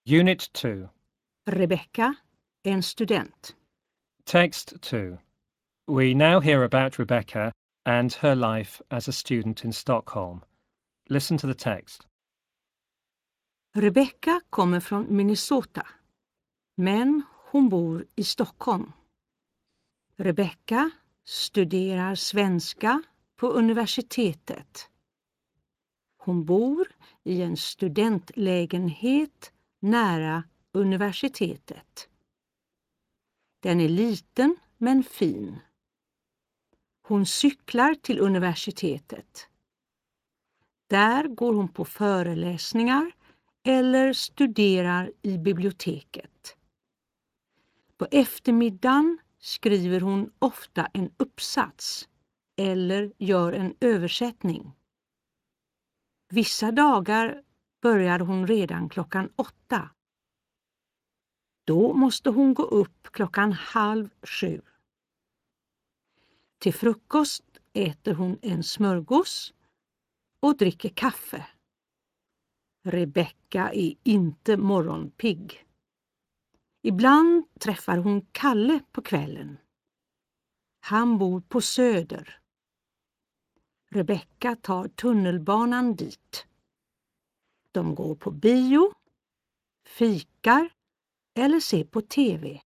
Unit 2. Rebecca, en student. Text 2. We now hear about Rebecca and her life as a student in Stockholm. Listen to the text. Rebecca kommer från Minnesota, men hon bor i Stockholm. Rebecca studerar svenska på universitetet. Hon bor i en studentlägenhet nära universitetet. Den är liten men fin. Hon cyklar till universitetet. Där går hon på föreläsningar eller studerar i biblioteket. På eftermiddagen skriver hon ofta en uppsats eller gör en översättning. Vissa dagar börjar hon redan 8:00. Då måste hon gå upp 6:30. Till frukost äter hon en smörgås och dricker kaffe. Rebecca är inte morgonpigg. Ibland träffar hon Kalle på kvällen. Han bor på Söder. Rebecca tar tunnelbanan dit. De går på bio, fikar eller ser på TV.